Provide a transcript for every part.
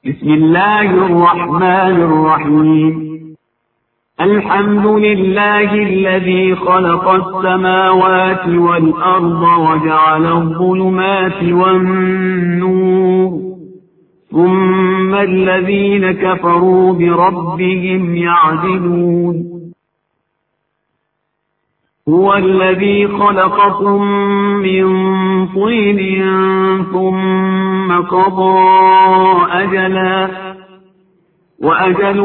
بسم الله الرحمن الرحيم. الحمد لله الذي خلق السماوات والأرض وجعل الظلمات والنور، ثم الذين كفروا بربهم يعدلون. هو الذي خلقكم من طين ثم قضى أجلا، وأجل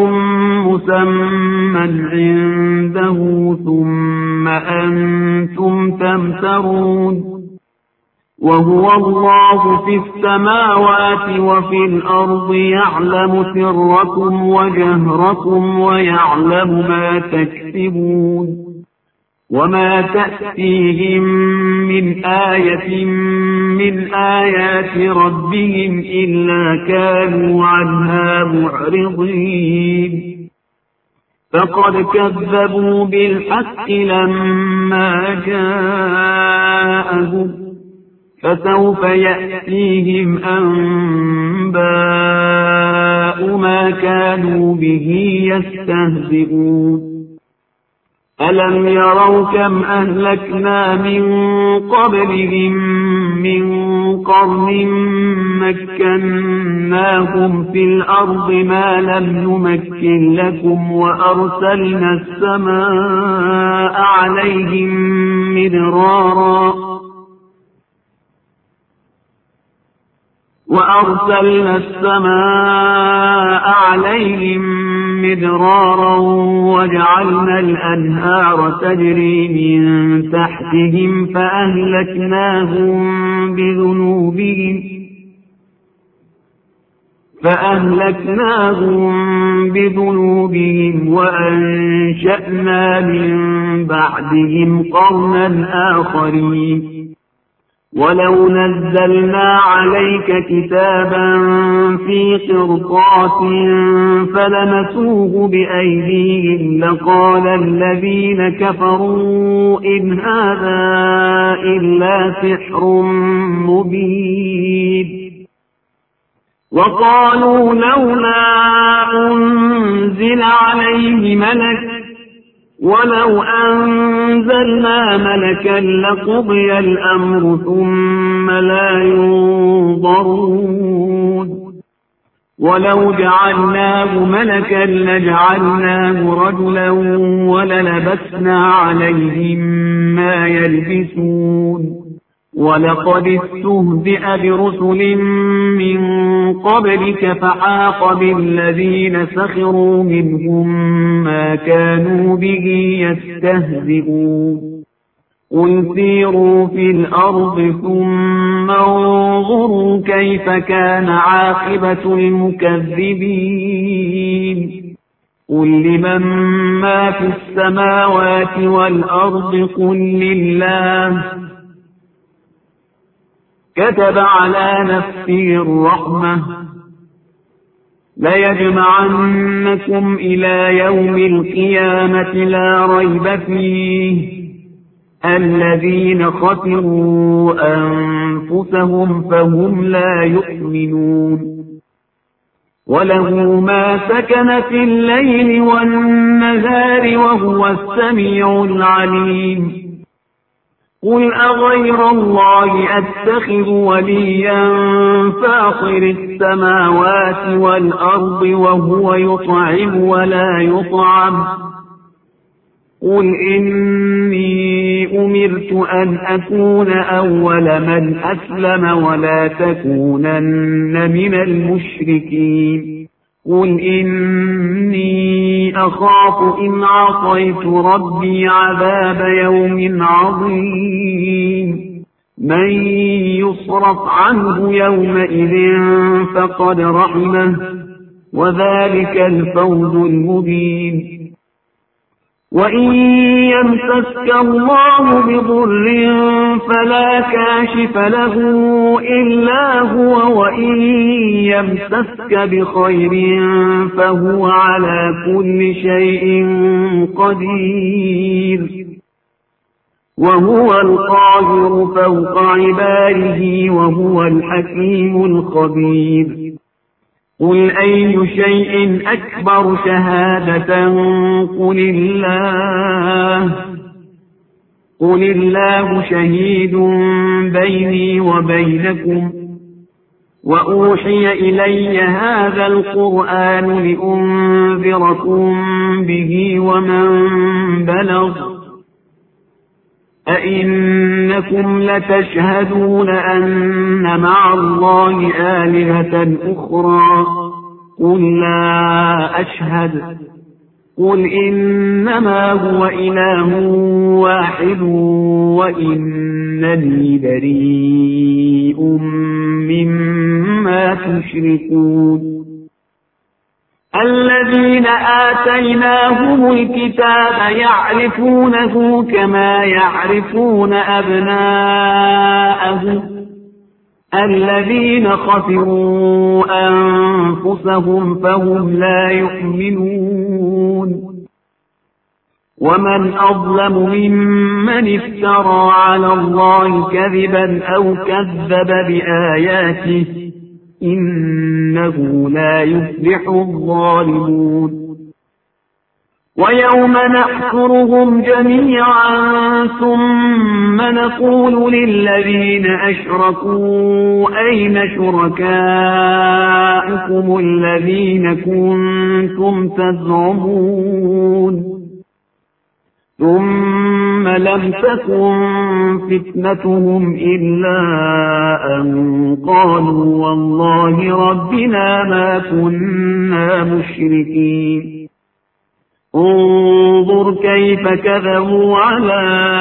مسمى عنده، ثم أنتم تمترون. وهو الله في السماوات وفي الأرض، يعلم سركم وجهركم ويعلم ما تكسبون. وما تأتيهم من آية من آيات ربهم إلا كانوا عنها معرضين. فقد كذبوا بالحق لما جاءهم، فسوف يأتيهم أنباء ما كانوا به يستهزئون. ألم يروا كم أهلكنا من قبلهم من قرن مكناهم في الأرض ما لم نمكن لكم، وأرسلنا السماء عليهم مدرارا وجعلنا الأنهار تجري من تحتهم فأهلكناهم بذنوبهم وأنشأنا من بعدهم قرنا آخرين. ولو نزلنا عليك كتابا في قرطاس فلمسوه بأيديهم لقال الذين كفروا إن هذا إلا سحر مبين. وقالوا لولا أنزل عليه ملك، ولو أنزلنا ملكا لقضي الأمر ثم لا ينظرون. ولو جعلناه ملكا لجعلناه رجلا وللبسنا عليهم ما يلبسون. ولقد استهزئ برسل من قبلك فحاق بالذين سخروا منهم ما كانوا به يستهزئون. قل سيروا في الأرض ثم انظروا كيف كان عاقبة المكذبين. قل لمن ما في السماوات والأرض قل لله. كتب على نفسه الرحمة ليجمعنكم إلى يوم القيامة لا ريب فيه، الذين خسروا أنفسهم فهم لا يؤمنون. وله ما سكن في الليل والنهار وهو السميع العليم. قل أغير الله أتخذ وليا فاطر السماوات والأرض وهو يطعم ولا يطعم. قل إني أمرت أن أكون أول من أسلم ولا تكونن من المشركين. قل إني أخاف إن عصيت ربي عذاب يوم عظيم. من يصرف عنه يومئذ فقد رحمه، وذلك الفوز المبين. وإن يمسسك الله بضر فلا كاشف له إلا هو، وإن يمسسك بخير فهو على كل شيء قدير. وهو القاهر فوق عباده وهو الحكيم الخبير. قل أي شيء أكبر شهادة قل الله شهيد بيني وبينكم وأوحي إلي هذا القرآن لأنذركم به ومن بلغ أئنكم لتشهدون أن مع الله آلهة أخرى قل لا أشهد قل إنما هو إله واحد وإنني بريء مما تشركون الذين آتيناهم الكتاب يعرفونه كما يعرفون أبناءهم الذين خسروا أنفسهم فهم لا يؤمنون ومن أظلم ممن افترى على الله كذبا أو كذب بآياته إنه لا يفلح الظالمون ويوم نحشرهم جميعا ثم نقول للذين أشركوا أين شركاؤكم الذين كنتم تزعمون ثم لم تكن فتنتهم إلا أن قالوا والله ربنا ما كنا مشركين انظر كيف كذبوا على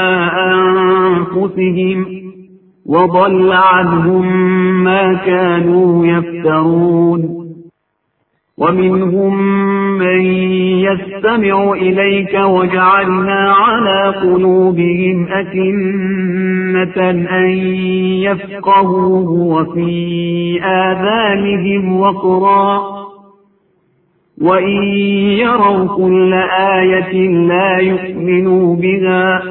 أنفسهم وضل عنهم ما كانوا يفترون ومنهم من يستمع إليك وجعلنا على قلوبهم أكنة أن يفقهوه وفي آذانهم وقرا وإن يروا كل آية لا يؤمنوا بها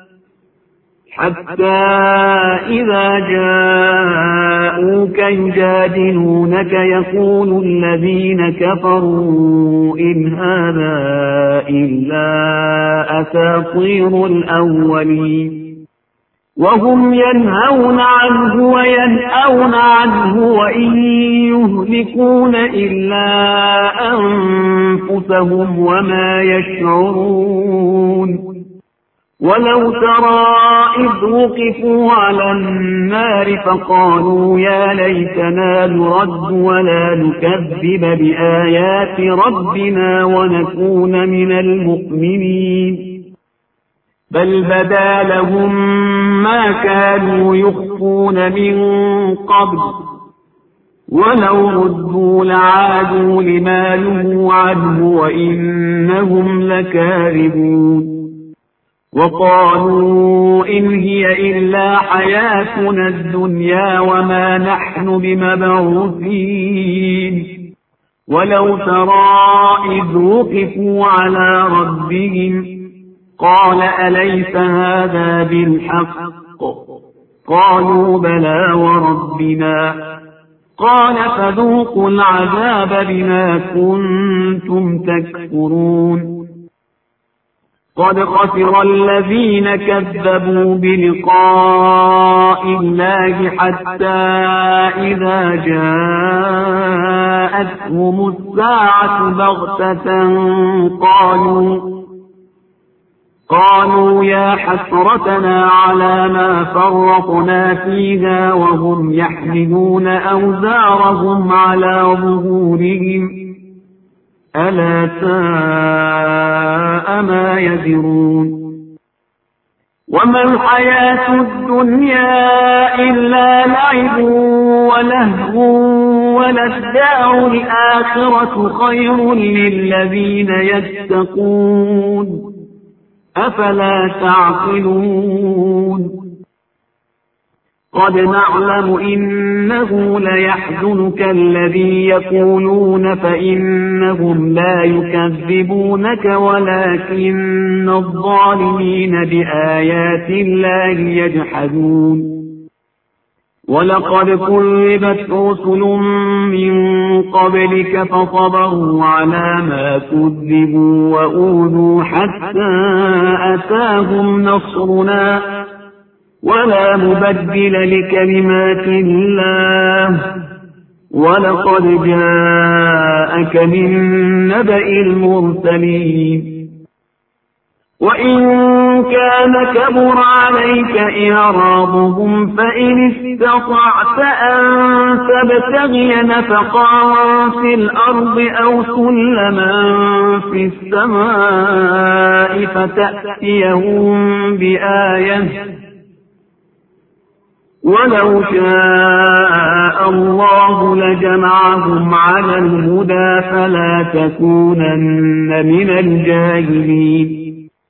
حتى إذا جاءوك يجادلونك يقول الذين كفروا إن هذا إلا أساطير الأولين وهم ينهون عنه وينأون عنه وإن يهلكون إلا أنفسهم وما يشعرون ولو ترى إذ وقفوا على النار فقالوا يا ليتنا نرد ولا نكذب بآيات ربنا ونكون من المؤمنين بل بدا لهم ما كانوا يخفون من قبل ولو ردوا لعادوا لما نهوا عنه وإنهم لكاذبون وقالوا إن هي إلا حياتنا الدنيا وما نحن بمبعوثين ولو ترى إذ وقفوا على ربهم قال أليس هذا بالحق قالوا بلى وربنا قال فذوقوا العذاب بما كنتم تكفرون قد خسر الذين كذبوا بلقاء الله حتى إذا جاءتهم الساعة بغتة قالوا يا حسرتنا على ما فرطنا فيها وهم يحملون أوزارهم على ظهورهم ألا ساء ما يزرون وما الحياة الدنيا إلا لعب ولهو وللدار الآخرة خير للذين يتقون أفلا تعقلون قد نعلم إنه ليحزنك الذي يقولون فإنهم لا يكذبونك ولكن الظالمين بآيات الله يجحدون ولقد كذبت رسل من قبلك فصبروا على ما كذبوا وأوذوا حتى أتاهم نصرنا ولا مبدل لكلمات الله ولقد جاءك من نبأ المرسلين وإن كان كبر عليك إعراضهم فإن استطعت أن تبتغي نفقا في الأرض أو سلما في السماء فتأتيهم بآية ولو شاء الله لجمعهم على الهدى فلا تكونن من الجاهلين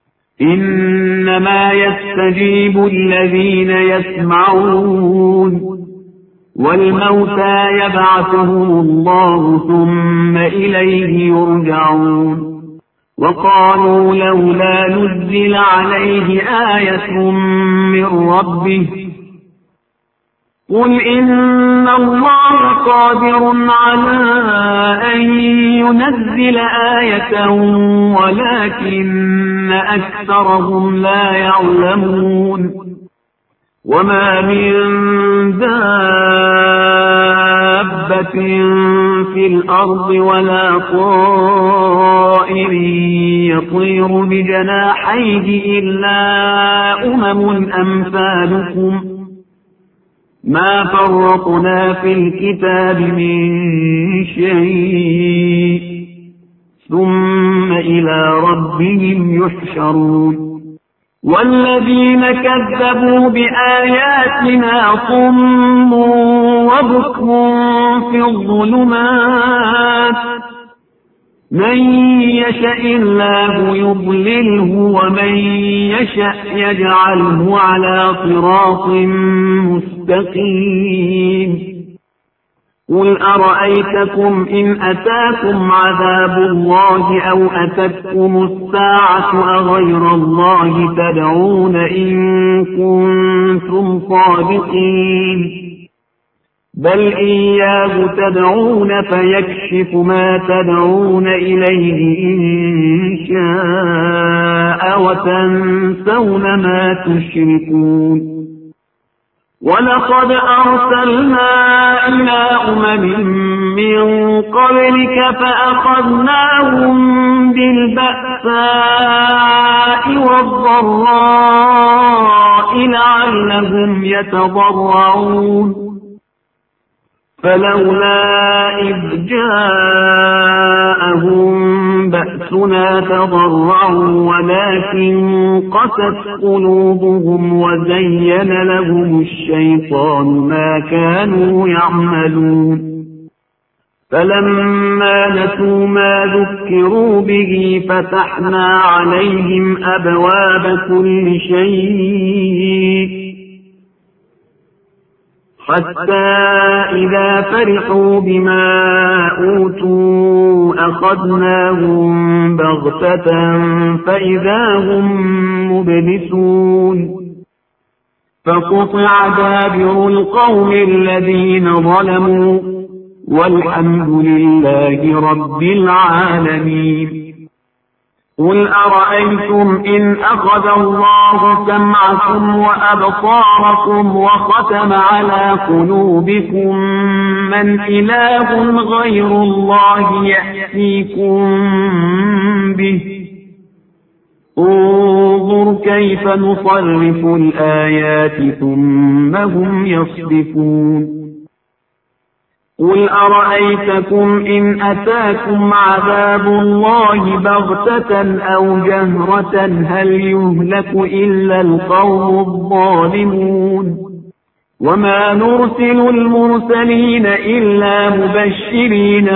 إنما يستجيب الذين يسمعون والموتى يبعثهم الله ثم إليه يرجعون وقالوا لولا نزل عليه آية من ربه قل إن الله قادر على أن ينزل آية ولكن أكثرهم لا يعلمون وما من دابة في الأرض ولا طائر يطير بجناحيه إلا أمم أمثالكم ما فرطنا في الكتاب من شيء ثم إلى ربهم يحشرون والذين كذبوا بآياتنا صم وبكم في الظلمات من يشاء الله يضلله ومن يشاء يجعله على صراط مستقيم قل أرأيتكم إن أتاكم عذاب الله أو أتتكم الساعة أغير الله تدعون إن كنتم صادقين بل إياه تدعون فيكشف ما تدعون إليه إن شاء وتنسون ما تشركون ولقد أرسلنا إلى من قبلك فأخذناهم بالبأساء والضراء لعلهم يتضرعون فلولا إذ جاءهم بأسنا تضرعوا ولكن قست قلوبهم وزين لهم الشيطان ما كانوا يعملون فلما نسوا ما ذكروا به فتحنا عليهم أبواب كل شيء حتى إذا فرحوا بما أوتوا أخذناهم بغتة فإذا هم مبلسون فقطع دابر القوم الذين ظلموا والحمد لله رب العالمين قل أرأيتم إن أخذ الله سمعكم وأبصاركم وختم على قلوبكم من إله غير الله يأتيكم به انظر كيف نصرف الآيات ثم هم يصدفون قل أرأيتكم إن أتاكم عذاب الله بغتة أو جهرة هل يهلك إلا القوم الظالمون وما نرسل المرسلين إلا مبشرين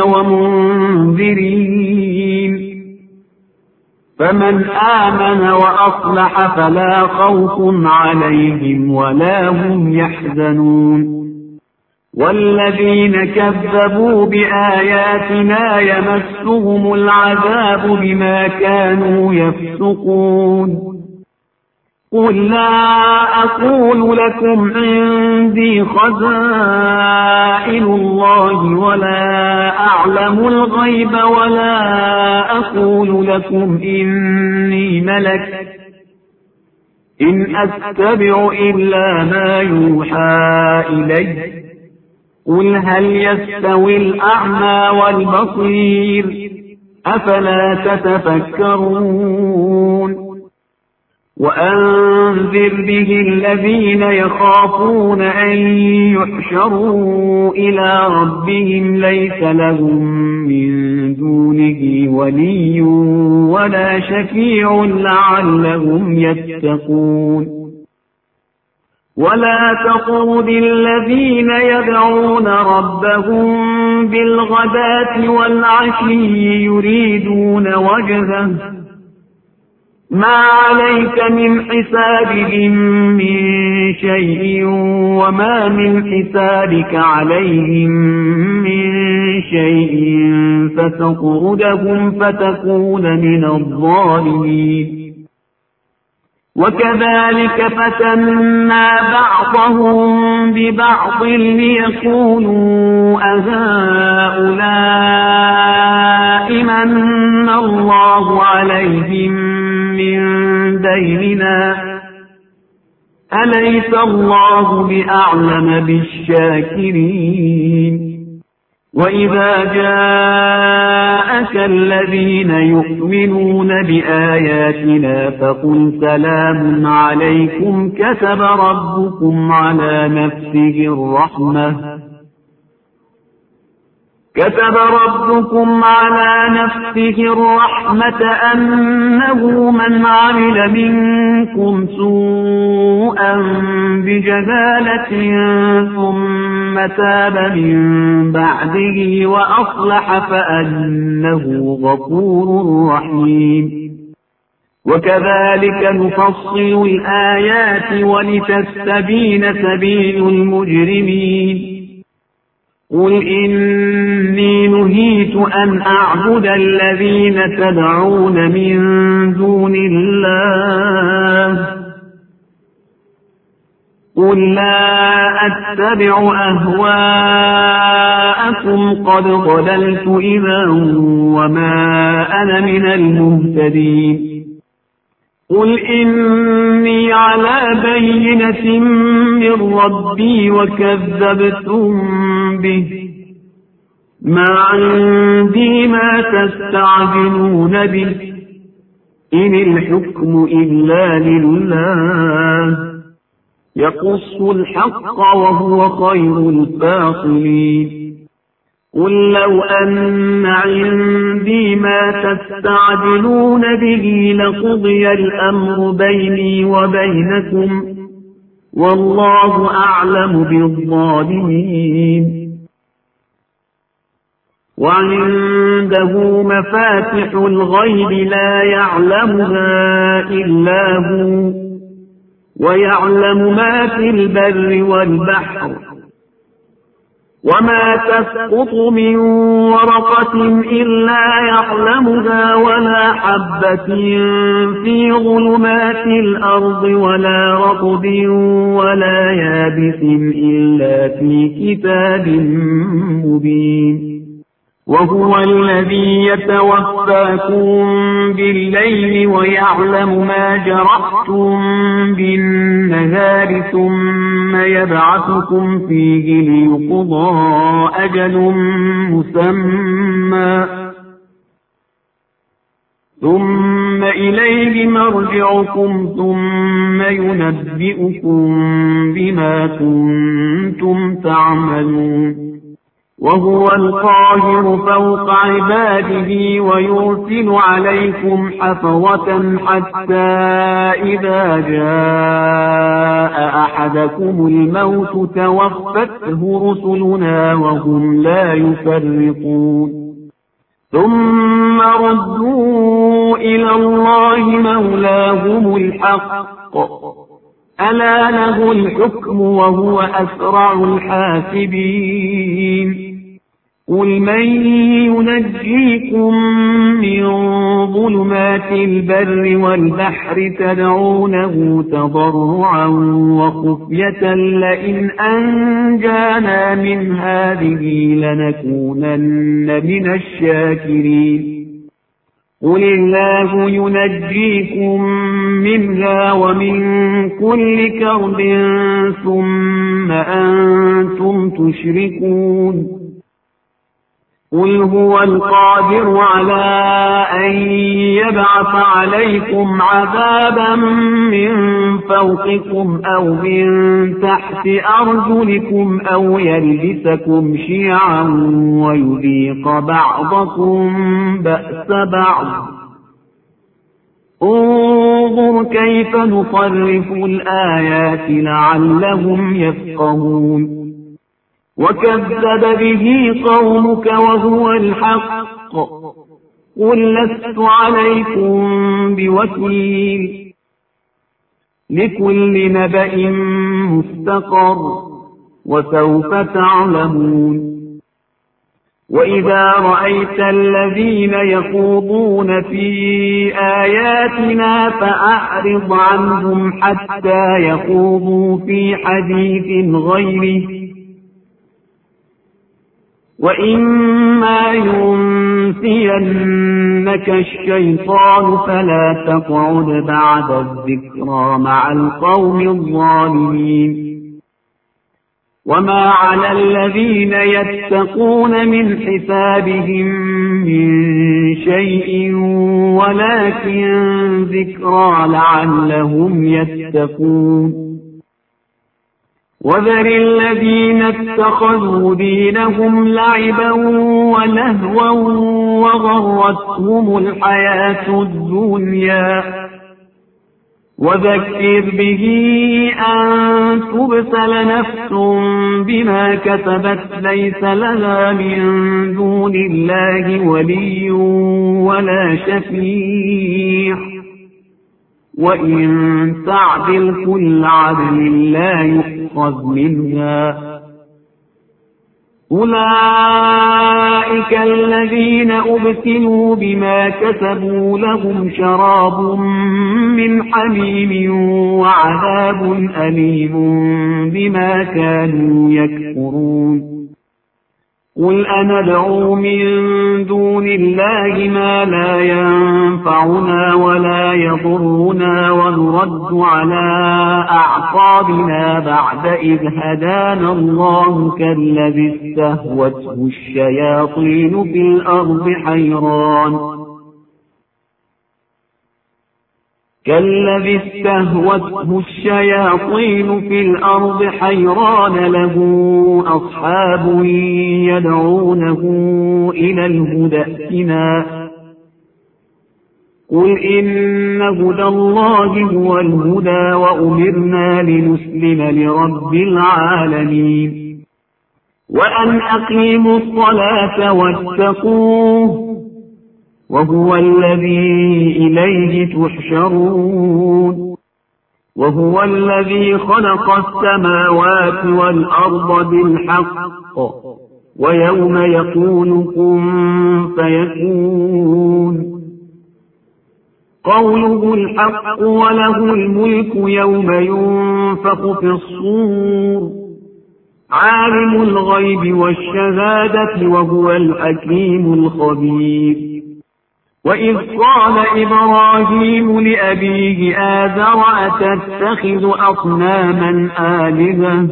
ومنذرين فمن آمن وأصلح فلا خوف عليهم ولا هم يحزنون والذين كذبوا بآياتنا يمسهم العذاب بما كانوا يفسقون قل لا أقول لكم عندي عندي خزائن الله ولا أعلم الغيب ولا أقول لكم إني ملك إن أتبع إلا ما يوحى إلي قل هل يستوي الأعمى والبصير أفلا تتفكرون وأنذر به الذين يخافون أن يحشروا إلى ربهم ليس لهم من دونه ولي ولا شفيع لعلهم يتقون ولا تطرد الذين يدعون ربهم بالغداة والعشي يريدون وجهه ما عليك من حسابهم من شيء وما من حسابك عليهم من شيء فتطردهم فتكون من الظالمين وكذلك فتنا بعضهم ببعض ليقولوا أهؤلاء من الله عليهم من بيننا أليس الله بأعلم بالشاكرين وإذا جاءك الذين يؤمنون بآياتنا فقل سلام عليكم كتب ربكم على نفسه الرحمة أنه من عمل منكم سوءا بجهالة ثم تاب من بعده وأصلح فأنه غفور رحيم وكذلك نفصل الآيات ولتستبين سبيل المجرمين قل إني نهيت أن أعبد الذين تدعون من دون الله قل لا أتبع أهواءكم قد ضللت إذا وما أنا من المهتدين قل إني على بينة من ربي وكذبتم به ما عندي ما تستعجلون به إن الحكم إلا لله يقص الحق وهو خير الفاصلين قل لو أن عندي ما تستعجلون به لقضي الأمر بيني وبينكم والله أعلم بالظالمين وعنده مفاتح الغيب لا يعلمها إلا هو ويعلم ما في البر والبحر وما تسقط من ورقة إلا يعلمها ولا حبة في ظلمات الأرض ولا رطب ولا يابس إلا في كتاب مبين وهو الذي يتوفاكم بالليل ويعلم ما جرحتم بالنهار ثم يبعثكم فيه ليقضى أجل مسمى ثم إليه مرجعكم ثم ينبئكم بما كنتم تعملون وهو القاهر فوق عباده ويرسل عليكم حفظة حتى إذا جاء أحدكم الموت توفته رسلنا وهم لا يفرطون ثم ردوا إلى الله مولاهم الحق ألا له الحكم وهو أسرع الحاسبين قل من ينجيكم من ظلمات البر والبحر تدعونه تضرعا وخفية لئن أنجانا من هذه لنكونن من الشاكرين قل الله ينجيكم منها ومن كل كرب ثم أنتم تشركون قل هو القادر على أن يبعث عليكم عذابا من فوقكم أو من تحت أرجلكم أو يلبسكم شيعا ويذيق بعضكم بأس بعض انظر كيف نصرف الآيات لعلهم يفقهون وكذب به قومك وهو الحق قل لست عليكم بوكيل لكل نبأ مستقر وسوف تعلمون وإذا رأيت الذين يخوضون في آياتنا فأعرض عنهم حتى يخوضوا في حديث غيره وإما ينسينك الشيطان فلا تقعد بعد الذكرى مع القوم الظالمين وما على الذين يتقون من حسابهم من شيء ولكن ذكرى لعلهم يتقون وذر الذين اتخذوا دينهم لعبا ولهوا وغرتهم الحياة الدنيا وذكر به أن تبسل نفس بما كسبت ليس لها من دون الله ولي ولا شفيع وإن تعدل كل عدل لا يؤخذ منها أولئك الذين أبتلوا بما كسبوا لهم شراب من حميم وعذاب أليم بما كانوا يكفرون قل أندعو من دون الله ما لا ينفعنا ولا يضرنا ونرد على أعقابنا بعد إذ هدانا الله كالذي استهوته الشياطين في الأرض حيران له أصحاب يدعونه إلى الهدى ائتنا قل إن هدى الله هو الهدى وأمرنا لنسلم لرب العالمين وأن أقيموا الصلاة واتقوه وهو الذي إليه تحشرون وهو الذي خلق السماوات والأرض بالحق ويوم يقول كن فيكون قوله الحق وله الملك يوم ينفخ في الصور عالم الغيب والشهادة وهو الحكيم الخبير وإذ قال إبراهيم لأبيه آذر أتتخذ أصناما آلهة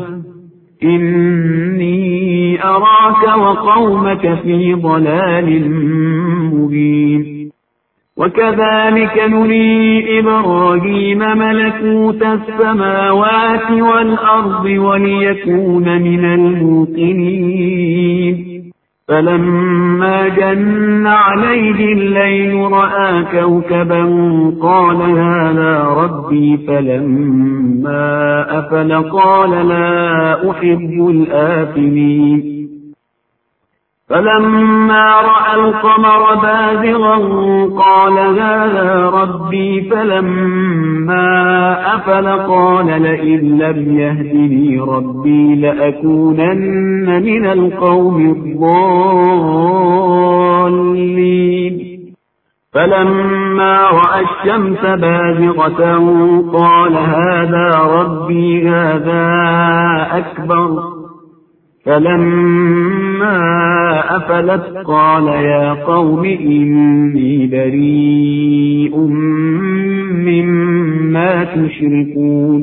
إني أراك وقومك في ضلال مبين وكذلك نري إبراهيم ملكوت السماوات والأرض وليكون من الموقنين فلما جن عليه الليل رأى كوكبا قال هذا ربي فلما أفل قال لا أحب الآفلين فلما رأى القمر بازغا قال هذا ربي فلما أفل قال لئن لم يهدني ربي لأكونن من القوم الضالين فلما رأى الشمس بازغة قال هذا ربي هذا أكبر. فلما أفلت قال يا قوم إني بريء مما تشركون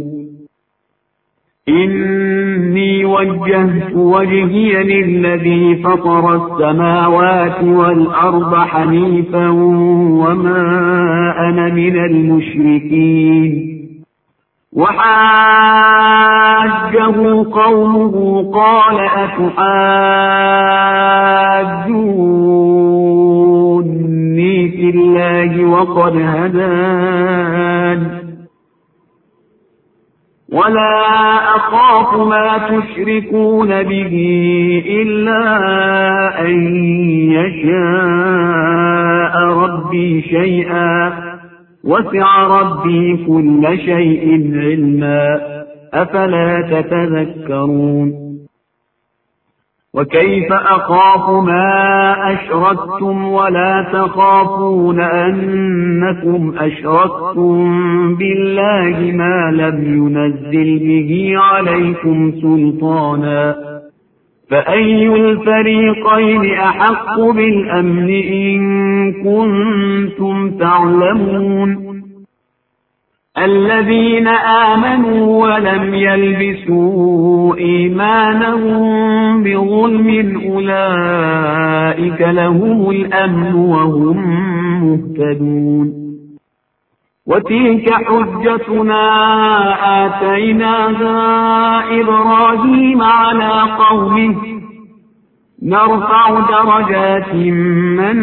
إني وجهت وجهي للذي فطر السماوات والأرض حنيفا وما أنا من المشركين. وحاجه قومه قال أتحاجوني في الله وقد هدان ولا أخاف ما تشركون به إلا أن يشاء ربي شيئا وسع ربي كل شيء علما أفلا تتذكرون وكيف أخاف ما أشركتم ولا تخافون أنكم أشركتم بالله ما لم ينزل به عليكم سلطانا فأي الفريقين أحق بالأمن إن كنتم تعلمون الذين آمنوا ولم يلبسوا إيمانهم بظلم أولئك لهم الأمن وهم مهتدون وتلك حجتنا آتيناها إبراهيم على قومه نرفع درجات من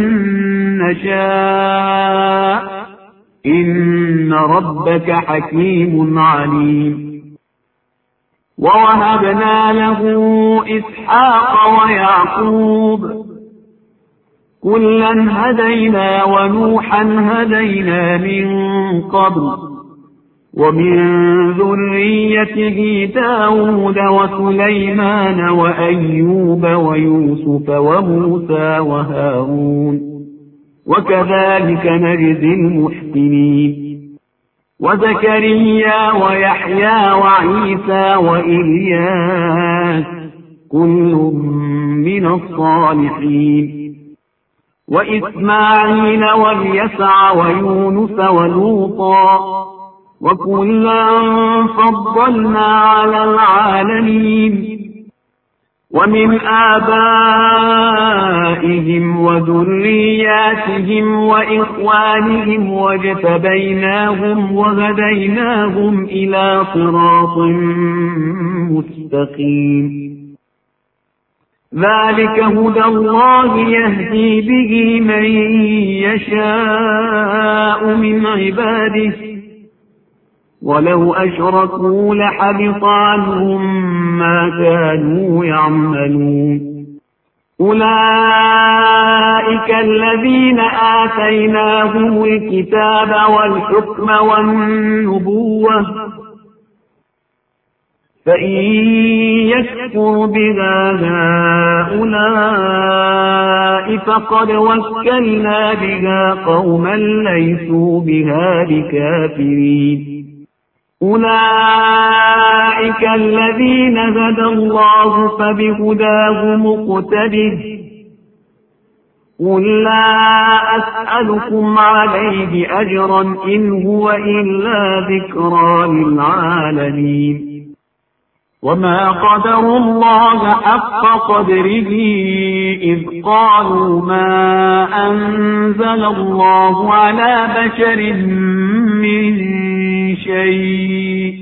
نشاء إن ربك حكيم عليم ووهبنا له إسحاق ويعقوب كلا هدينا ونوحا هدينا من قبل ومن ذريته داود وسليمان وأيوب ويوسف وموسى وهارون وكذلك نجزي المحسنين وزكريا ويحيى وعيسى وإلياس كل من الصالحين وإسماعيل واليسع ويونس ولوطا وكلا فضلنا على العالمين ومن آبائهم وذرياتهم وإخوانهم واجتبيناهم وهديناهم إلى صراط مستقيم ذلك هدى الله يهدي به من يشاء من عباده ولو أشركوا لحبط عنهم ما كانوا يعملون أولئك الذين آتيناهم الكتاب والحكم والنبوة فإن يكفر بها هؤلاء فقد وكلنا بها قوما ليسوا بها بكافرين أولئك الذين هدى الله فبهداه مقتده قل لا أسألكم عليه أجرا إن هو إلا ذكرى للعالمين وما قدروا الله حق قدره إذ قالوا ما أنزل الله على بشر من شيء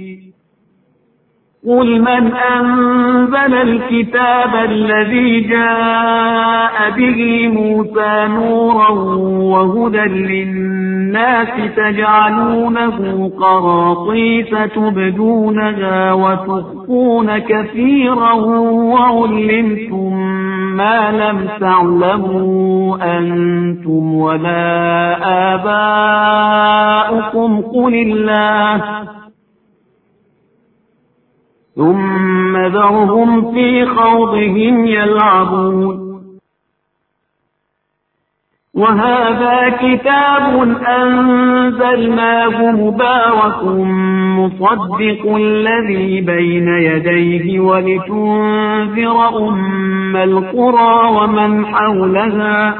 قل من أنزل الكتاب الذي جاء به موسى نورا وهدى للناس تجعلونه قراطيس تبدونها وتخفون كثيرا وعلمتم ما لم تعلموا أنتم ولا آباؤكم قل الله ثم ذرهم في خوضهم يلعبون وهذا كتاب أنزلناه مبارك مصدق الذي بين يديه ولتنذر أم القرى ومن حولها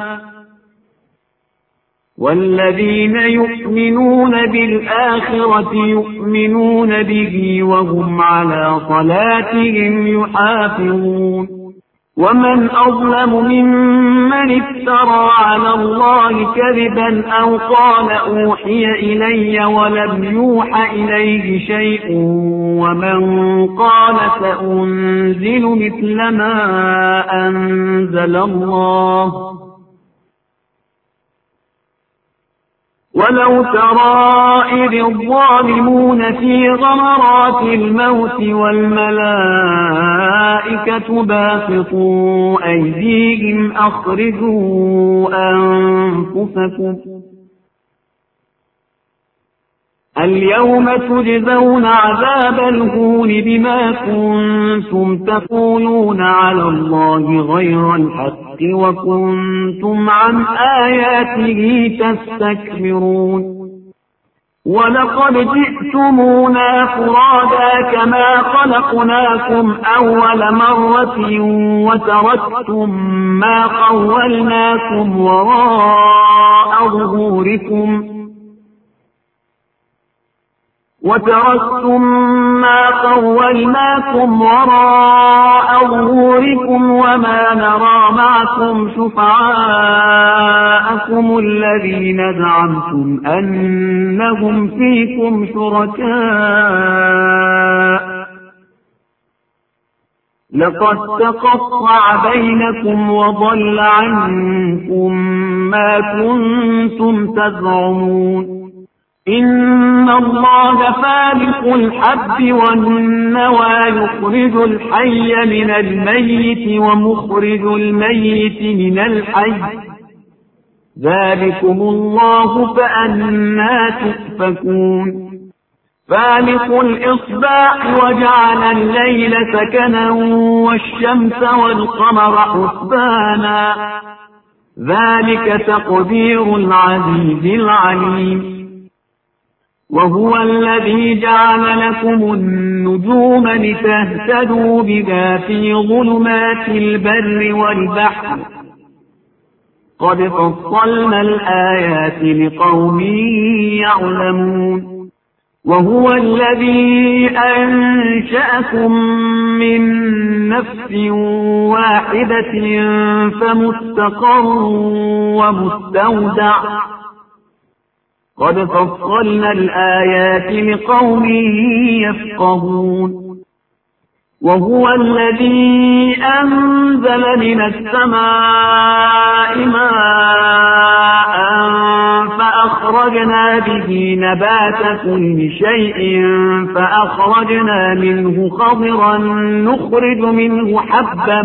والذين يؤمنون بالآخرة يؤمنون به وهم على صلاتهم يحافظون. ومن أظلم ممن افترى على الله كذبا أو قال أوحي إلي ولم يوح إليه شيء ومن قال سأنزل مثل ما أنزل الله. ولو ترى إذ الظالمون في غمرات الموت والملائكة باسطوا أيديهم أخرجوا أنفسكم اليوم تجزون عذاب الهون بما كنتم تقولون على الله غير الحق وكنتم عن آياته تستكبرون. ولقد جئتمونا فرادا كما خلقناكم أول مرة وتركتم ما خولناكم وراء ظهوركم وما نرى معكم شفعاءكم الذين زعمتم أنهم فيكم شركاء لقد تقطع بينكم وضل عنكم ما كنتم تزعمون. إن الله فالق الحب والنوى يخرج الحي من الميت ومخرج الميت من الحي ذلكم الله فأنى تؤفكون. فالق الإصباح وجعل الليل سكنا والشمس والقمر حسبانا ذلك تقدير العزيز العليم. وهو الذي جعل لكم النجوم لتهتدوا بها في ظلمات البر والبحر قد فصلنا الآيات لقوم يعلمون. وهو الذي أنشأكم من نفس واحدة فمستقر ومستودع قد فصلنا الآيات لقوم يفقهون. وهو الذي أنزل من السماء ماء فأخرجنا به نبات كل شيء فأخرجنا منه خضرا نخرج منه حبا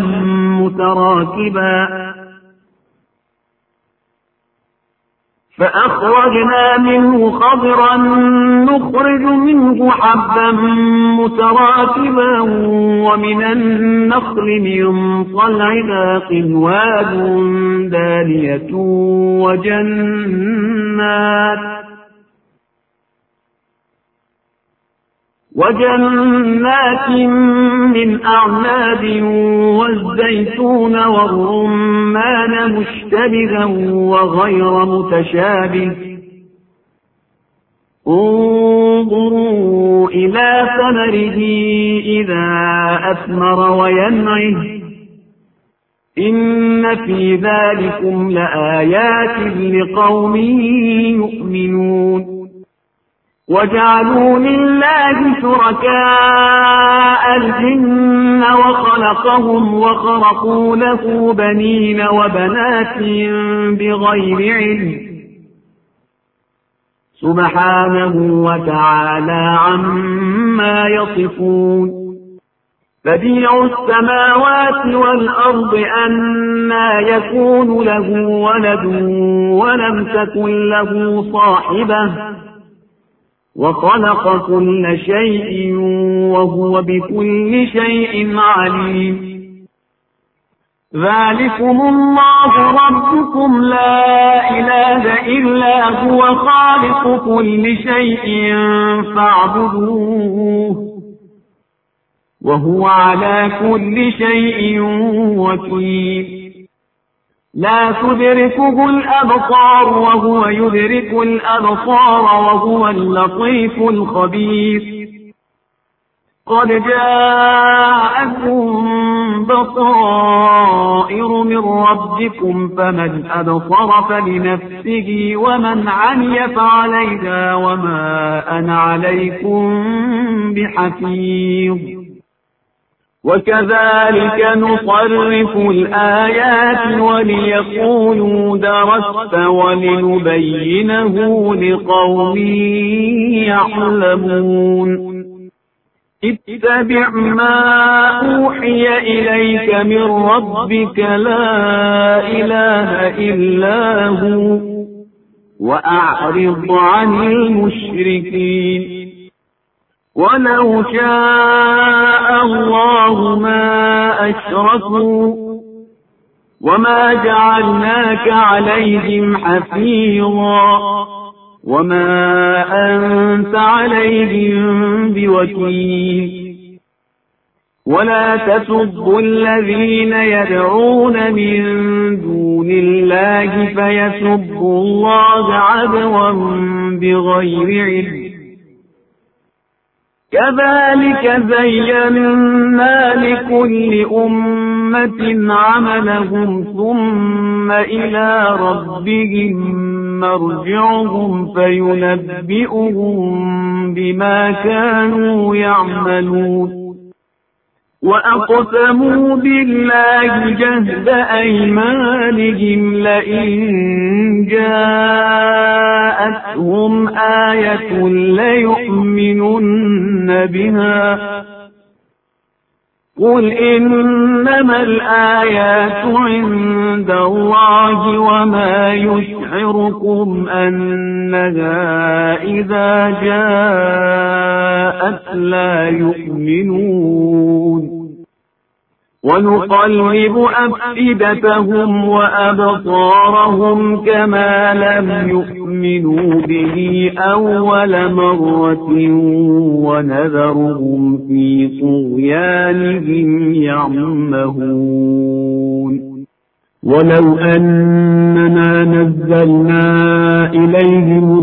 متراكبا ومن النخل من طلعها قنوان دانية وجنات من أعناب والزيتون والرمان مشتبها وغير متشابه انظروا إلى ثمره إذا أثمر وينعه إن في ذلكم لآيات لقوم يؤمنون. وجعلوا لله شركاء الجن وخلقهم وخرقوا له بنين وبنات بغير علم سبحانه وتعالى عما يصفون. بديع السماوات والأرض أنى يكون له ولد ولم تكن له صاحبة وخلق كل شيء وهو بكل شيء عليم. ذلكم الله ربكم لا إله إلا هو خالق كل شيء فاعبدوه وهو على كل شيء وكيل لا تدركه الأبصار وهو يدرك الأبصار وهو اللطيف الخبير قد جاءكم بصائر من ربكم فمن أبصر فلنفسه ومن عمي فعليها وما أنا عليكم بحفيظ وكذلك نصرف الآيات وليقولوا درست ولنبينه لقوم يعلمون اتبع ما أوحي إليك من ربك لا إله إلا هو وأعرض عن المشركين ولو شاء الله ما أشركوا وما جعلناك عليهم حفيظا وما أنت عليهم بوكيل ولا تسبوا الذين يدعون من دون الله فيسبوا الله عدوا بغير علم كذلك زينا لكل أمة عملهم ثم إلى ربهم مرجعهم فينبئهم بما كانوا يعملون وأقسموا بالله جهد أيمانهم لئن جاءتهم آية ليؤمنن بها قل إنما الآيات عند الله وما يشعركم أنها إذا جاءت لا يؤمنون ونقلب أفئدتهم وأبصارهم كما لم يؤمنوا به أول مرة ونذرهم في طغيانهم يعمهون ولو أننا نزلنا إليهم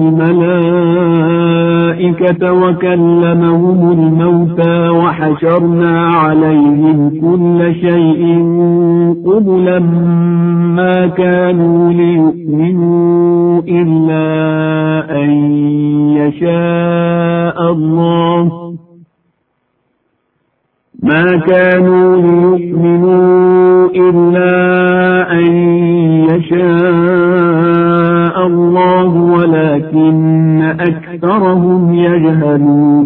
الملائكة وكلمهم الموتى وحشرنا عليهم كل شيء قبلا ما كانوا ليؤمنوا إلا أن يشاء الله ما كانوا ليؤمنوا إلا أن يشاء الله ولكن أكثرهم يجهلون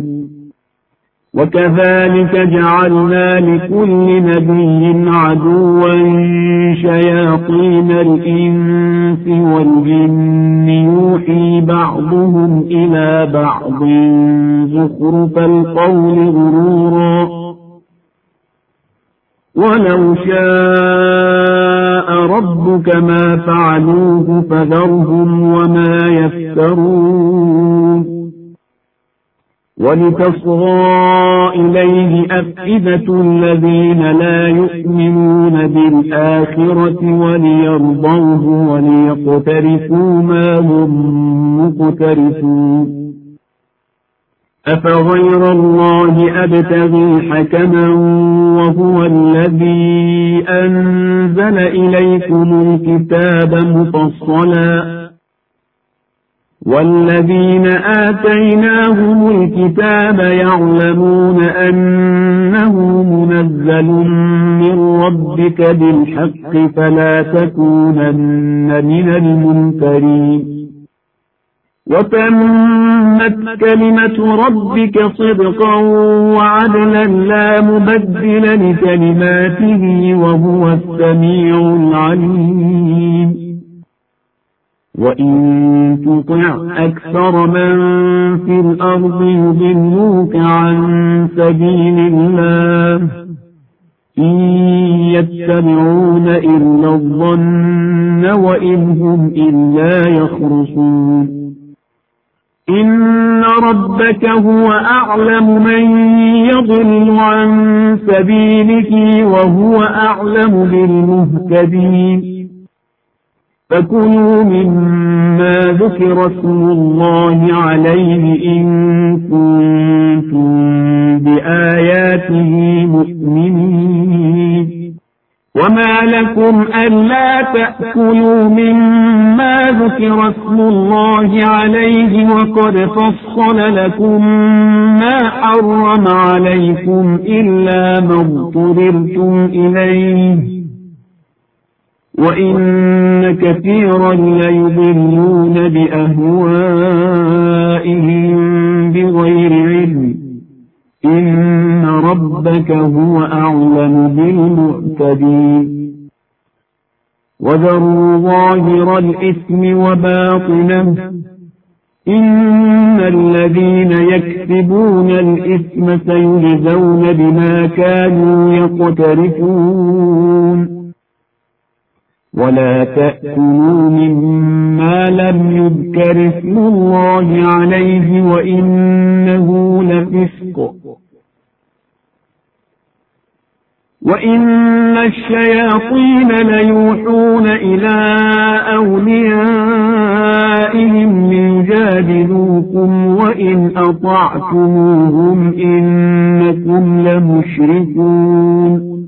وكذلك جعلنا لكل نبي عدوا شياطين الإنس والجن يوحي بعضهم إلى بعض زخرف القول غرورا ولو شاء ربك ما فعلوه فذرهم وما يفترون ولتصغى إليه أفئدة الذين لا يؤمنون بالآخرة وليرضوه وليقترفوا ما هم مقترفون أفغير الله أبتغي حكما وهو الذي أنزل إليكم الكتاب مفصلا والذين آتيناهم الكتاب يعلمون أنه منزل من ربك بالحق فلا تكونن من الممترين وتمت كلمة ربك صدقا وعدلا لا مبدل لكلماته وهو السميع العليم وإن تطع أكثر من في الأرض يضلوك عن سبيل الله إن يتبعون إلا الظن وإن هم إلا يخرصون إن ربك هو أعلم من يضل عن سبيله وهو أعلم بالمهتدين فكلوا مما ذكر اسم الله عليه إن كنتم بآياته مؤمنين وما لكم ألا تأكلوا مما ذكر اسم الله عليه وقد فصل لكم ما حرم عليكم إلا ما اضطررتم إليه وإن كثيرا ليضلون بأهوائهم بغير علم إن ربك هو أعلم بالمعتدين وذروا ظاهر الإثم وباطنه إن الذين يكسبون الإثم سيجزون بما كانوا يقترفون ولا تأكلوا مما لم يذكر اسم الله عليه وإنه لفسق وإن الشياطين ليوحون إلى أوليائهم ليجادلوكم وإن أطعتموهم إنكم لمشركون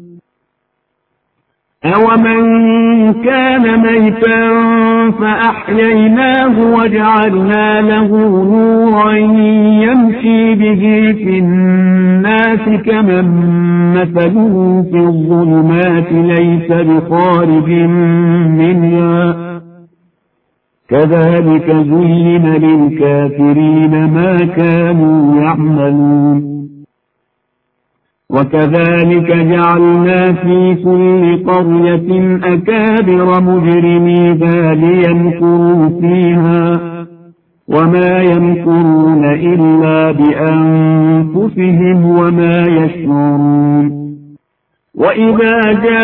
أومن كان ميتا فأحييناه وجعلنا له نورا يمشي به في الناس كمن مثله في الظلمات ليس بخارج منها كذلك زين للكافرين ما كانوا يعملون وكذلك جعلنا في كل قرية أكابر مجرميها ليمكروا فيها وما يمكرون إلا بأنفسهم وما يشعرون وإذا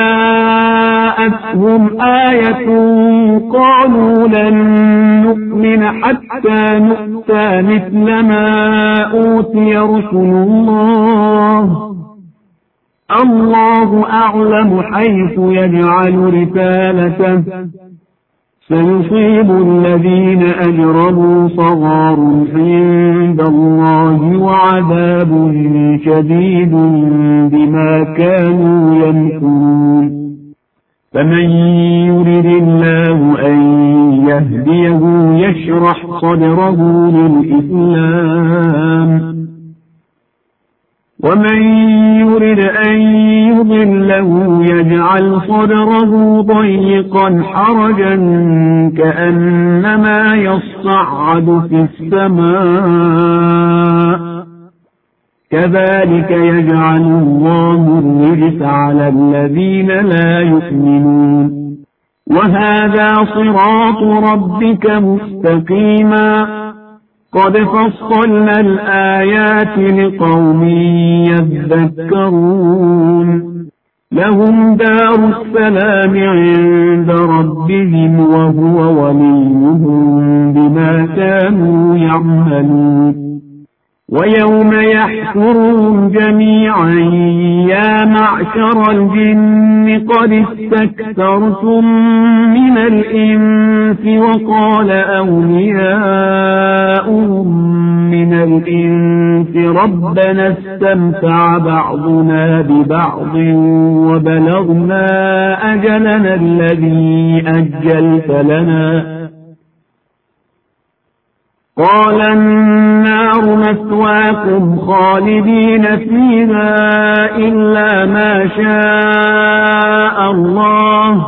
جاءتهم آية قالوا لن نؤمن حتى نؤتى مثل ما أوتي رسل الله أعلم حيث يجعل رسالته سيصيب الذين أجرموا صغار عند الله وعذاب شديد بما كانوا يمكرون فمن يرد الله أن يهديه يشرح صدره للإسلام ومن يرد أن يضله يجعل صدره ضيقا حرجا كأنما يصعد في السماء كذلك يجعل الله الرجس على الذين لا يؤمنون وهذا صراط ربك مستقيما قد فصلنا الآيات لقوم يذكرون لهم دار السلام عند ربهم وهو وليهم بما كانوا يعملون ويوم يحشرهم جميعا يا معشر الجن قد استكثرتم من الإنس وقال أولياؤهم من الإنس ربنا استمتع بعضنا ببعض وبلغنا أجلنا الذي أجلت لنا قال النار مثواكم خالدين فيها إلا ما شاء الله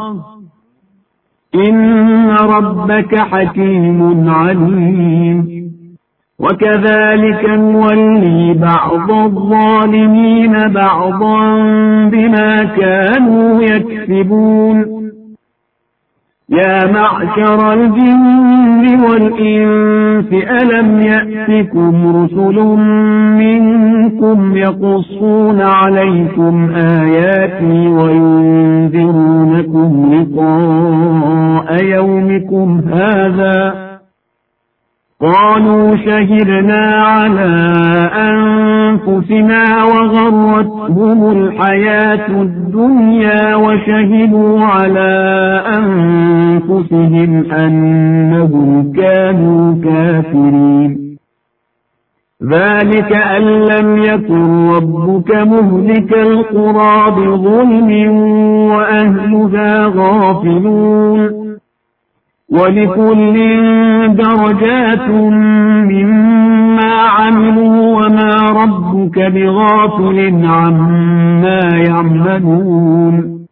إن ربك حكيم عليم وكذلك نولي بعض الظالمين بعضا بما كانوا يكسبون يا معشر الجن والإنس ألم يأتكم رسل منكم يقصون عليكم آياتي وينذرونكم لقاء يومكم هذا قالوا شهدنا على أنفسنا وغرتهم الحياة الدنيا وشهدوا على أنفسهم أنهم كانوا كافرين ذلك أن لم يكن ربك مهلك القرى بظلم وأهلها غافلون ولكل درجات مما عملوا وما ربك بغافل عما يعملون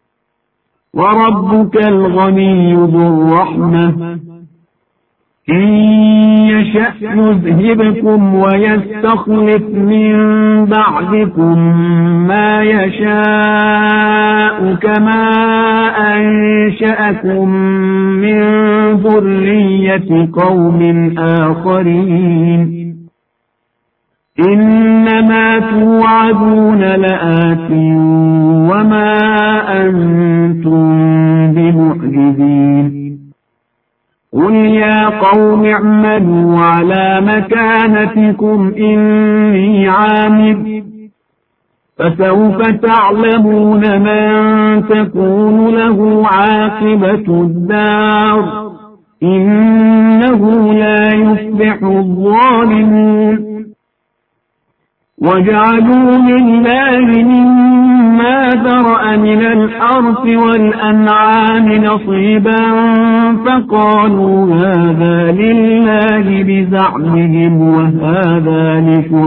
وربك الغني ذو الرحمة إن يشأ يذهبكم ويستخلف من بعدكم ما يشاء كما أنشأكم من ذرية قوم آخرين إنما توعدون لآت وما أنتم بمعجزين قل يا قوم اعملوا على مكانتكم إني عامل فسوف تعلمون من تكون له عاقبة الدار إنه لا يفلح الظالمون وجعلوا لله مما ذرأ من الحرث والأنعام نصيبا فقالوا هذا لله بزعمهم وهذا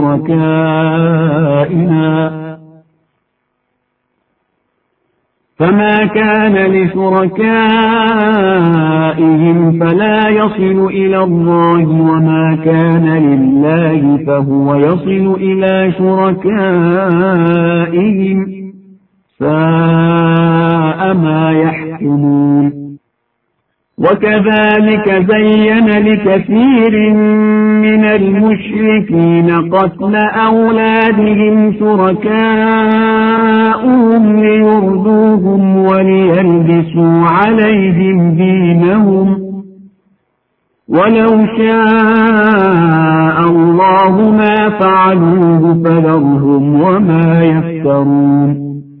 لشركائنا فما كان لشركائهم فلا يصل إلى الله وما كان لله فهو يصل إلى شركائهم ساء ما يحكمون وكذلك زين لكثير من المشركين قتل أولادهم شركاؤهم ليردوهم وليلبسوا عليهم دينهم ولو شاء الله ما فعلوه فذرهم وما يفترون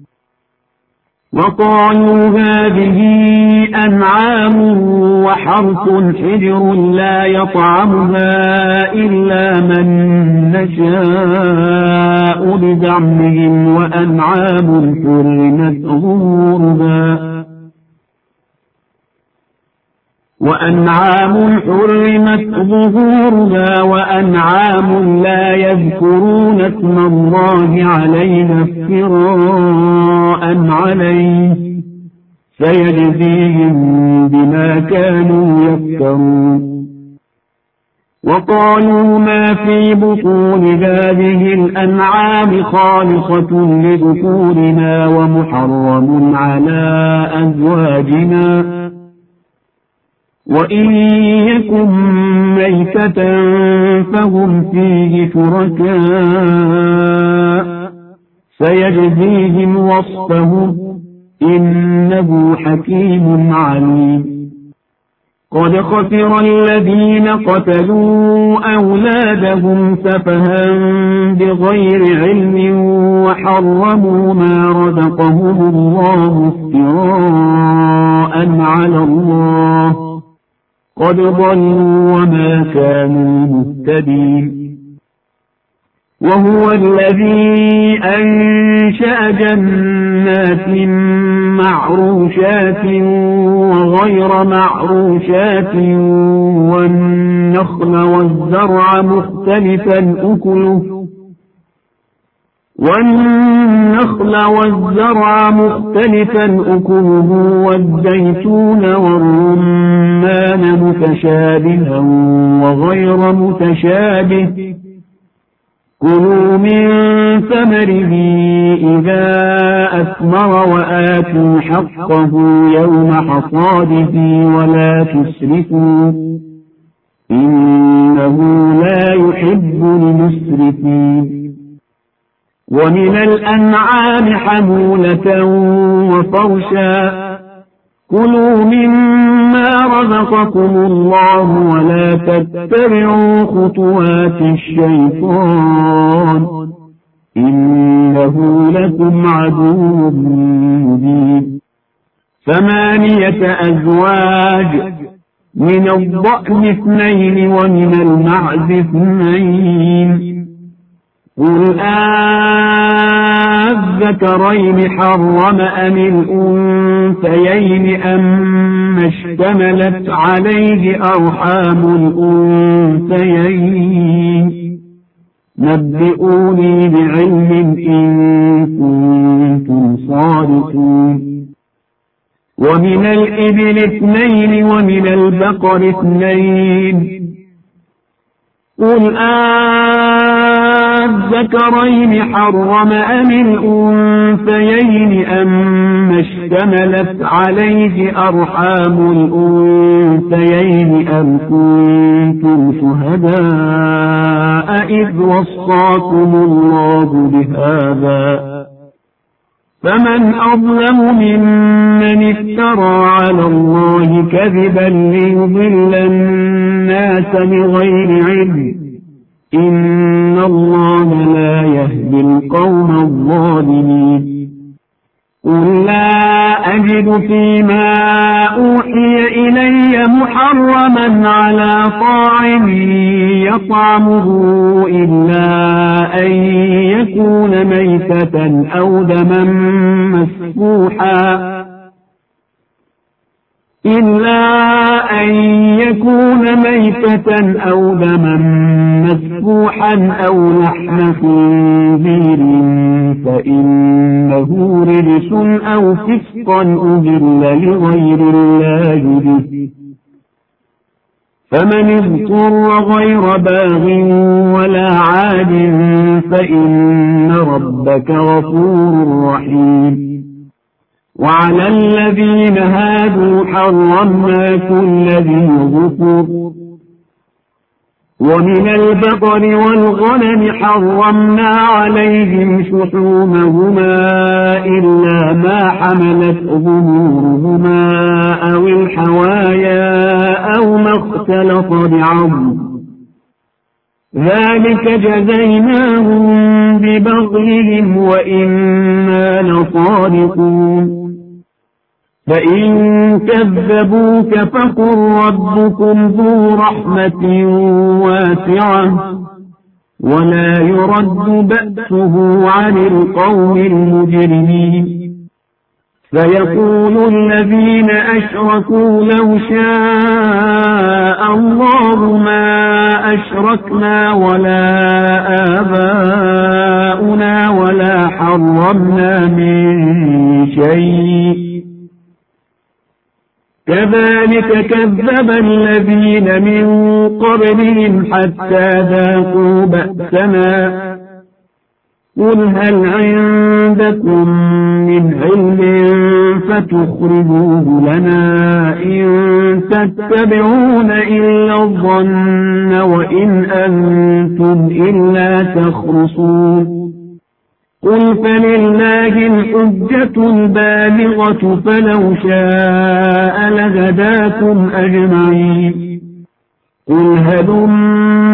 وقالوا هذه أنعام وحرث حجر لا يطعمها إلا من نشاء بزعمهم وأنعام حرمت ظهورها وأنعام لا يذكرون اسم الله عليها افتراء عليه سيجزيهم بما كانوا يفترون وقالوا ما في بطون هذه الأنعام خالصة لذكورنا ومحرم على أزواجنا وإن يكن ميتة فهم فيه شركاء سيجزيهم وصفهم إنه حكيم عليم قد خسر الذين قتلوا أولادهم سفها بغير علم وحرموا ما رزقهم الله افتراء على الله قد ضلوا وما كانوا مهتدين وهو الذي أنشأ جنات معروشات وغير معروشات والنخل والزرع مختلفا أكله والزيتون والرمان متشابها وغير متشابه كلوا من ثمره إذا أثمر وآتوا حقه يوم حصاده ولا تسرفوا إنه لا يحب المسرفين. ومن الأنعام حمولة وفرشا كلوا مما رزقكم الله ولا تتبعوا خطوات الشيطان إنه لكم عدو مبين. 8 أزواج من الضأن 2 ومن المعز 2 قل الذكرين حرم أم الأنثيين أما اشتملت عليه أرحام الأنثيين نبئوني بعلم إن كنتم صادقين. ومن الإبل 2 ومن البقر 2 قل الذكرين حرم أم الأنثيين أما اشتملت عليه أرحام الأنثيين أم كنتم شهداء إذ وصاكم الله بهذا فمن أظلم ممن افترى على الله كذبا ليضل الناس بغير علم إن الله لا يهدي القوم الظالمين. قل لا أجد فيما أوحي إلي محرما على طاعم يطعمه إلا أن يكون ميتة أو دما مسفوحا أو لحم خنزير فإنه رجس أو فسقا أهل لغير الله به فمن اضطر غير باغ ولا عاد فإن ربك غفور رحيم. وعلى الذين هادوا حرمنا كل ذي ظفر ومن البقر والغنم حرمنا عليهم شحومهما إلا ما حملت ظهورهما أو الحوايا أو ما اختلط بعظم ذلك جزيناهم ببغيهم وإنا لصادقون. فإن كذبوك فقل ربكم ذو رحمة واسعة ولا يرد بأسه عن القوم المجرمين. فيقول الذين أشركوا لو شاء الله ما أشركنا ولا آباؤنا ولا حرمنا من شيء كذلك كذب الذين من قبلهم حتى ذاقوا بأسنا قل هل عندكم من علم فتخرجوه لنا إن تتبعون إلا الظن وإن أنتم إلا تخرصون. قل فلله الحجة البالغة فلو شاء لهداكم أجمعين. قل هلم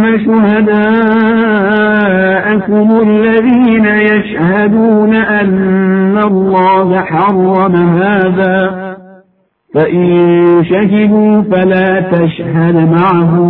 شهداءكم الذين يشهدون أن الله حرم هذا فإن شهدوا فلا تشهد معهم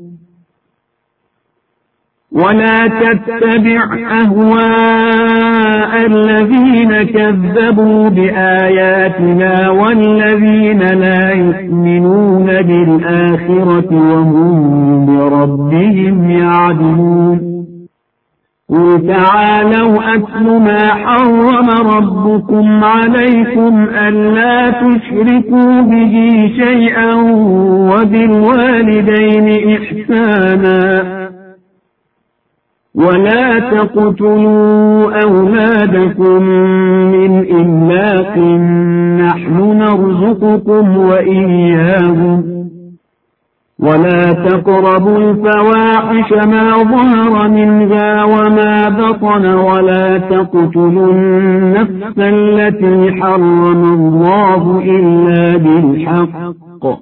ولا تتبع أهواء الذين كذبوا بآياتنا والذين لا يؤمنون بالآخرة وهم بربهم يعدلون. قل تعالوا أتل ما حرم ربكم عليكم ألا تشركوا به شيئا وبالوالدين إحسانا ولا تقتلوا أولادكم من إملاق نحن نرزقكم وإياهم ولا تقربوا الفواحش ما ظهر منها وما بطن ولا تقتلوا النفس التي حرم الله إلا بالحق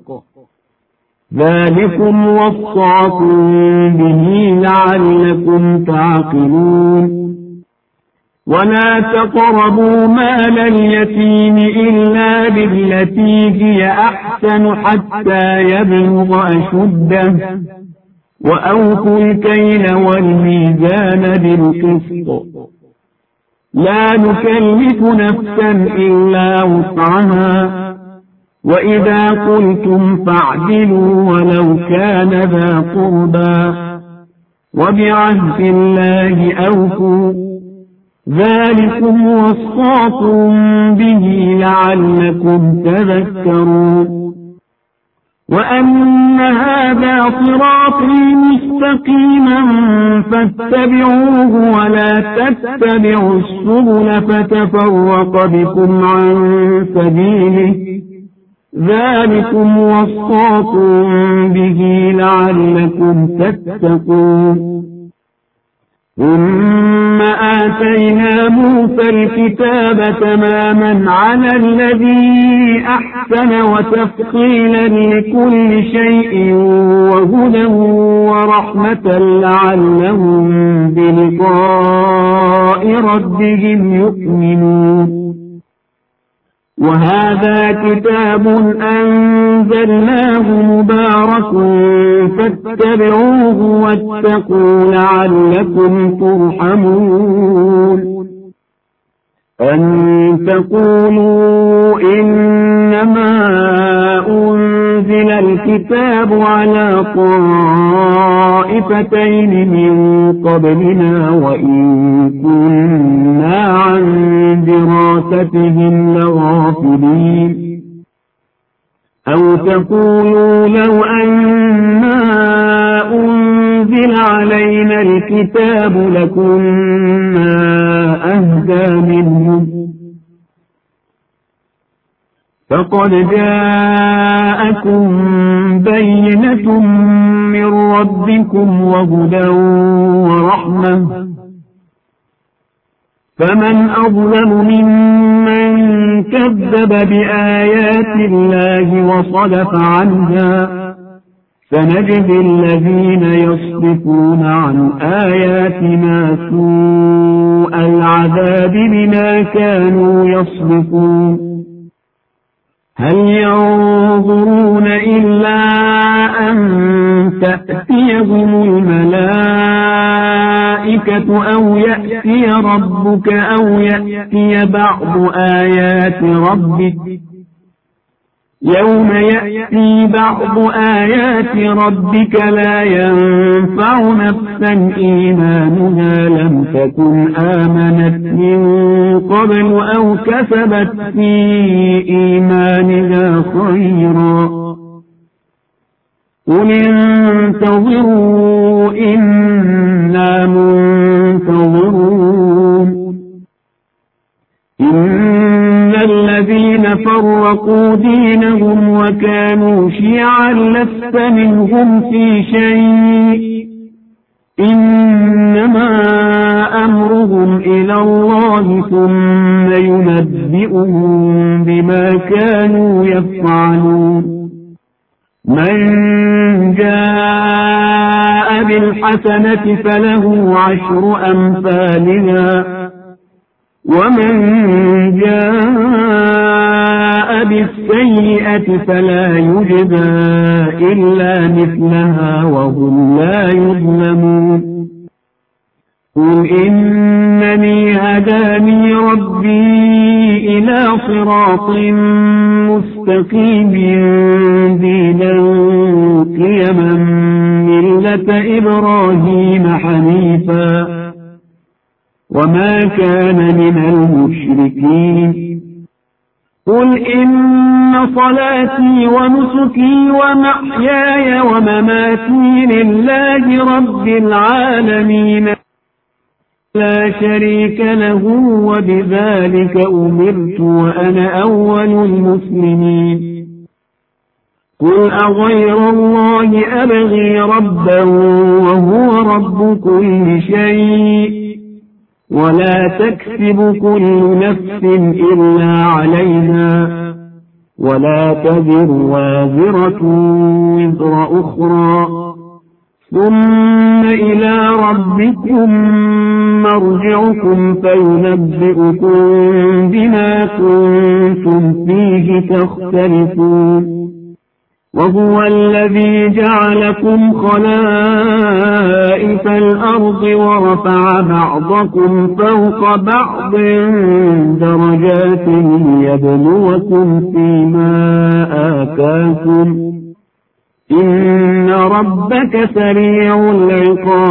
ذلكم وصاكم به لعلكم تعقلون ولا تقربوا مال اليتيم إلا بالتي هي أحسن حتى يبلغ أشده وأوفوا الكيل والميزان بالقسط لا نكلف نفسا إلا وسعها وإذا قلتم فاعدلوا ولو كان ذا قربى وبعهد الله أوفوا ذلكم وصاكم به لعلكم تذكرون وأن هذا صراطي مستقيما فاتبعوه ولا تتبعوا السبل فتفرق بكم عن سبيله ذلكم وصاكم به لعلكم تتقون ثم آتينا موسى الكتاب تماما على الذي أحسن وتفصيلا لكل شيء وهدى ورحمة لعلهم بلقاء ربهم يؤمنون وهذا كتاب أنزلناه مبارك فاتبعوه واتقوا لعلكم ترحمون أن تقولوا إنما أنزل الكتاب على طائفتين من قبلنا وإن كنا عن دراستهم لغافلين أو تقولوا لو أنا أنزل علينا الكتاب لكنا أهدى منهم فقد جاءكم بينة من ربكم وهدى ورحمة فمن أظلم ممن كذب بآيات الله وصدف عنها سنجزي الذين يصدفون عن آياتنا سوء العذاب بما كانوا يصدفون هل ينظرون إلا أن تأتيهم الملائكة أو يأتي ربك أو يأتي بعض آيات ربك يوم يأتي بعض آيات ربك لا ينفع نفسا إيمانها لم تكن آمنت من قبل أو كسبت في إيمانها خيرا قل انتظروا إنا منتظرون إن الذين فرقوا دينهم وكانوا شيعا لست منهم في شيء إنما أمرهم إلى الله ثم ينبئهم بما كانوا يفعلون من جاء بالحسنة فله 10 أمثالها ومن جاء بالسيئة فلا يجزى إلا مثلها وهم لا يظلمون قل إنني هداني ربي إلى صراط مستقيم دينا قيما ملة إبراهيم حنيفا وما كان من المشركين قل إن صلاتي ونسكي ومحياي ومماتي لله رب العالمين لا شريك له وبذلك أمرت وأنا أول المسلمين قل أغير الله أبغي ربا وهو رب كل شيء ولا تكسب كل نفس إلا عليها ولا تزر وازرة وزر أخرى ثم إلى ربكم مرجعكم فينبئكم بما كنتم فيه تختلفون وهو الذي جعلكم خلائف الأرض ورفع بعضكم فوق بعض درجات ليبلوكم فيما آتاكم إن ربك سريع العقاب